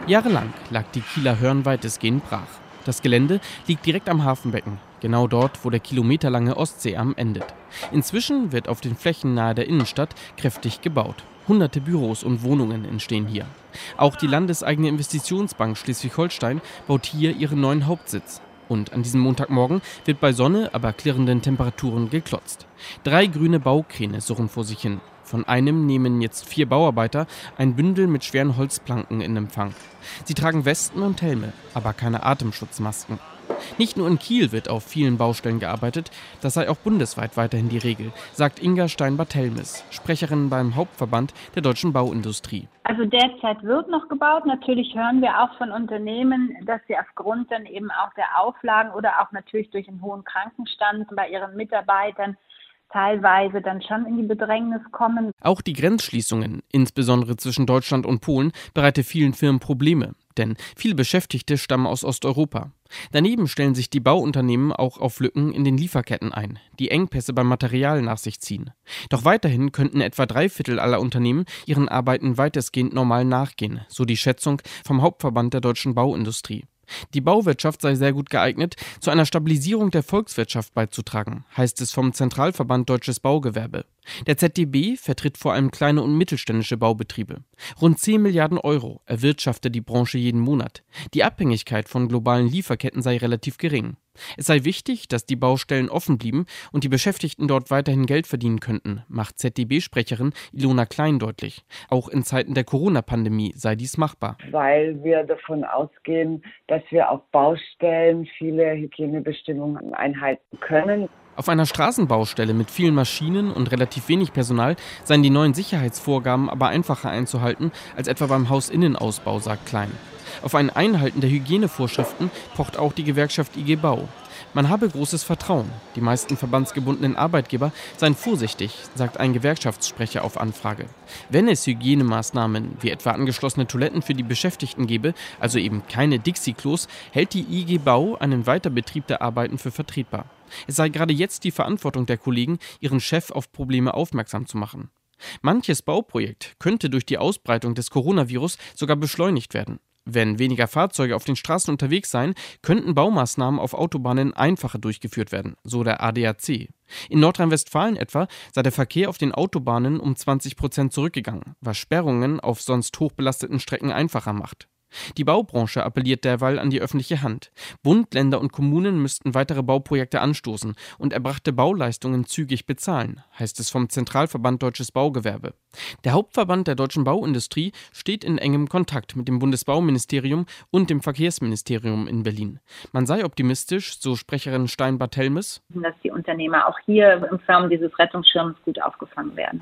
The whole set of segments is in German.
Jahrelang lag die Kieler Hörn weitestgehend brach. Das Gelände liegt direkt am Hafenbecken, genau dort, wo der kilometerlange Ostseearm endet. Inzwischen wird auf den Flächen nahe der Innenstadt kräftig gebaut. Hunderte Büros und Wohnungen entstehen hier. Auch die landeseigene Investitionsbank Schleswig-Holstein baut hier ihren neuen Hauptsitz. Und an diesem Montagmorgen wird bei Sonne, aber klirrenden Temperaturen geklotzt. 3 grüne Baukräne surren vor sich hin. Von einem nehmen jetzt 4 Bauarbeiter ein Bündel mit schweren Holzplanken in Empfang. Sie tragen Westen und Helme, aber keine Atemschutzmasken. Nicht nur in Kiel wird auf vielen Baustellen gearbeitet, das sei auch bundesweit weiterhin die Regel, sagt Inga Steinbart-Helmes, Sprecherin beim Hauptverband der deutschen Bauindustrie. Also derzeit wird noch gebaut. Natürlich hören wir auch von Unternehmen, dass sie aufgrund dann eben auch der Auflagen oder auch natürlich durch einen hohen Krankenstand bei ihren Mitarbeitern teilweise dann schon in die Bedrängnis kommen. Auch die Grenzschließungen, insbesondere zwischen Deutschland und Polen, bereiten vielen Firmen Probleme, denn viele Beschäftigte stammen aus Osteuropa. Daneben stellen sich die Bauunternehmen auch auf Lücken in den Lieferketten ein, die Engpässe beim Material nach sich ziehen. Doch weiterhin könnten etwa 3/4 aller Unternehmen ihren Arbeiten weitestgehend normal nachgehen, so die Schätzung vom Hauptverband der deutschen Bauindustrie. Die Bauwirtschaft sei sehr gut geeignet, zu einer Stabilisierung der Volkswirtschaft beizutragen, heißt es vom Zentralverband Deutsches Baugewerbe. Der ZDB vertritt vor allem kleine und mittelständische Baubetriebe. Rund 10 Milliarden Euro erwirtschaftet die Branche jeden Monat. Die Abhängigkeit von globalen Lieferketten sei relativ gering. Es sei wichtig, dass die Baustellen offen blieben und die Beschäftigten dort weiterhin Geld verdienen könnten, macht ZDB-Sprecherin Ilona Klein deutlich. Auch in Zeiten der Corona-Pandemie sei dies machbar. Weil wir davon ausgehen, dass wir auf Baustellen viele Hygienebestimmungen einhalten können. Auf einer Straßenbaustelle mit vielen Maschinen und relativ wenig Personal seien die neuen Sicherheitsvorgaben aber einfacher einzuhalten als etwa beim Hausinnenausbau, sagt Klein. Auf ein Einhalten der Hygienevorschriften pocht auch die Gewerkschaft IG Bau. Man habe großes Vertrauen. Die meisten verbandsgebundenen Arbeitgeber seien vorsichtig, sagt ein Gewerkschaftssprecher auf Anfrage. Wenn es Hygienemaßnahmen wie etwa angeschlossene Toiletten für die Beschäftigten gäbe, also eben keine Dixie-Klos, hält die IG Bau einen Weiterbetrieb der Arbeiten für vertretbar. Es sei gerade jetzt die Verantwortung der Kollegen, ihren Chef auf Probleme aufmerksam zu machen. Manches Bauprojekt könnte durch die Ausbreitung des Coronavirus sogar beschleunigt werden. Wenn weniger Fahrzeuge auf den Straßen unterwegs seien, könnten Baumaßnahmen auf Autobahnen einfacher durchgeführt werden, so der ADAC. In Nordrhein-Westfalen etwa sei der Verkehr auf den Autobahnen um 20% zurückgegangen, was Sperrungen auf sonst hochbelasteten Strecken einfacher macht. Die Baubranche appelliert derweil an die öffentliche Hand. Bund, Länder und Kommunen müssten weitere Bauprojekte anstoßen und erbrachte Bauleistungen zügig bezahlen, heißt es vom Zentralverband Deutsches Baugewerbe. Der Hauptverband der deutschen Bauindustrie steht in engem Kontakt mit dem Bundesbauministerium und dem Verkehrsministerium in Berlin. Man sei optimistisch, so Sprecherin Steinbart-Helmes, dass die Unternehmer auch hier in Form dieses Rettungsschirms gut aufgefangen werden.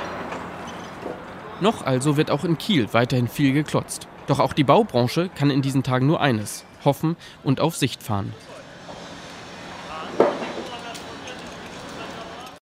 Noch also wird auch in Kiel weiterhin viel geklotzt. Doch auch die Baubranche kann in diesen Tagen nur eines: hoffen und auf Sicht fahren.